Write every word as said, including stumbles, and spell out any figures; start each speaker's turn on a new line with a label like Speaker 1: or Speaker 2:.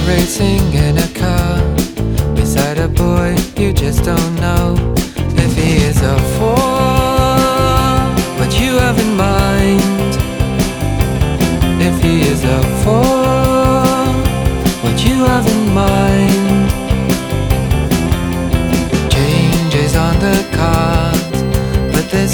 Speaker 1: racing in a car beside a boy you just don't know if he is a fool, what you have in mind. If he is a fool, what you have in